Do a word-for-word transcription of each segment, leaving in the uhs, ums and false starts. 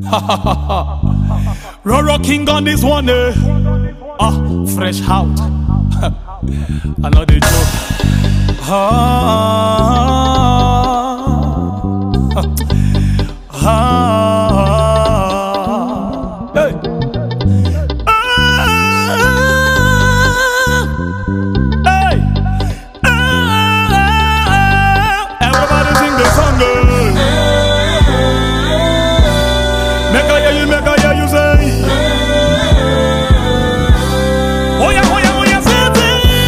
Roro King on this one, eh? Ah, fresh out. Another joke. Ah, ah, hey. Ah, hey. Ah, everybody sing the song, eh? Make I hear you, make I hear you say. Oh yeah, oh yeah, oh yeah, say it.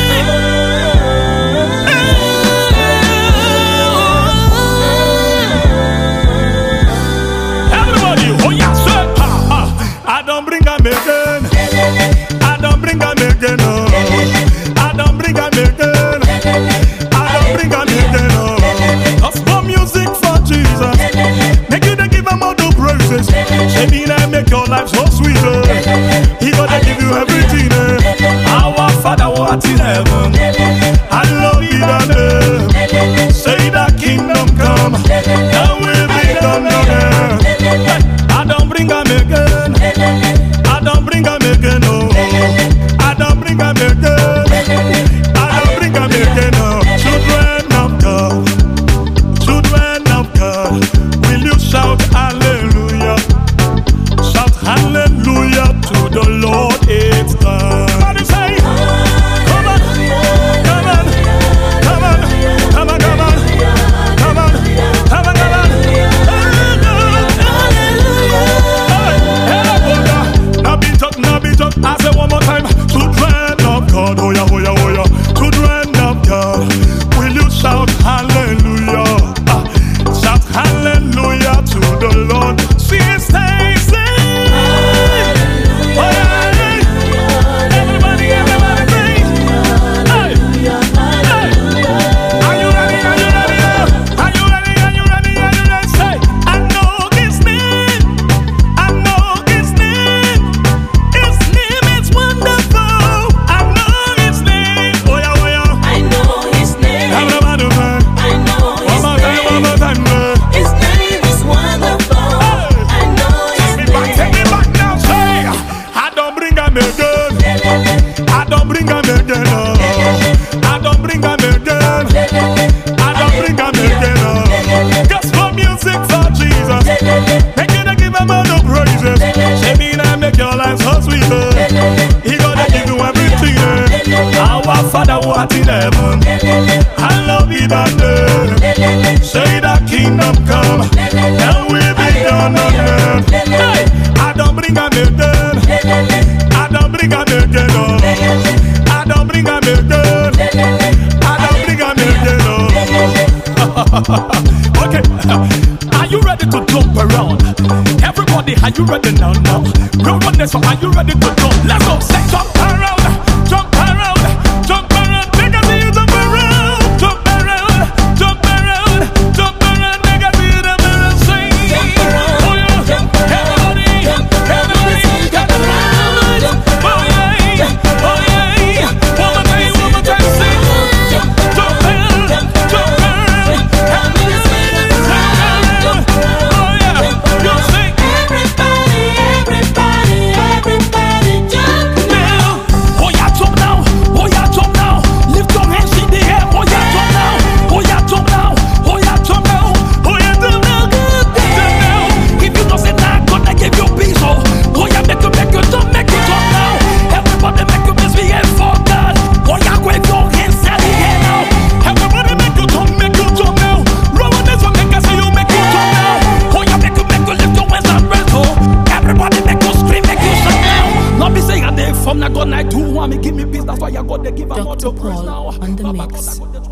Everybody, oh yeah, say it. I don't bring a again. I don't bring a again. No. I don't bring a again. I don't bring a again. No. Gospel music for Jesus. Make you to give him all the praises. Maybe I make your life so sweet. He gonna give you everything. Our Father who art in heaven, hallowed be thy name. Say thy kingdom come, thy will be done on earth. I don't bring a again. I don't bring a again. No. I don't bring a again. I don't bring a again. No. Children of God, children of God, will you shout hallelujah? Shout hallelujah to the Lord, it's done. Everybody say, come on, come on, come on, come on, come on, come on, come on, come on. Now be talk, now be talk. I say one more time. Children of God, oh yeah, oh yeah, oh yeah. Children of God, will you shout hallelujah? Ah, shout hallelujah to the Lord. See it, stay, stay. Father who art in heaven, hallowed be thy name. Say thy kingdom come, thy will be done on earth. Hey, I don't bring a again. I don't bring a again. No. I don't bring a again. I don't bring a again. No. Okay, are you ready to jump around? Everybody, are you ready now? Now, real one, so are you ready to jump? Let's go, say jump around, jump around. Jump around, make I see you jump around. Jump around, jump around, jump around, make I see you jump around. Sing, jump around, oh yeah, jump around, everybody, jump everybody, jump around, jump oh yeah, oh yeah. One more time, one more time, sing, jump around, jump around, everybody, jump around, oh yeah, you sing. Everybody, everybody, everybody, jump now. Oh yeah, jump now. Oh yeah, jump now. Lift your hands in the air. Oh yeah, jump now. Oh yeah, jump now. Oh yeah, jump now. Oh yeah, jump now. Good now. If you don't say that, gonna give you peace. Oh, oh yeah, make you, make you jump, make you jump now. Everybody make you misbehave for God. Oh yeah, wave your hands in the air now. Everybody make you jump, make you jump now. Roll on this one, make I see you make you jump now. Oh yeah, make you, make you lift your hands and rest. Oh, everybody make you scream, make you shout now. Not be saying I dey from na God night two. Want me give me peace, that's why I got to give a Doctor Paul on the mix.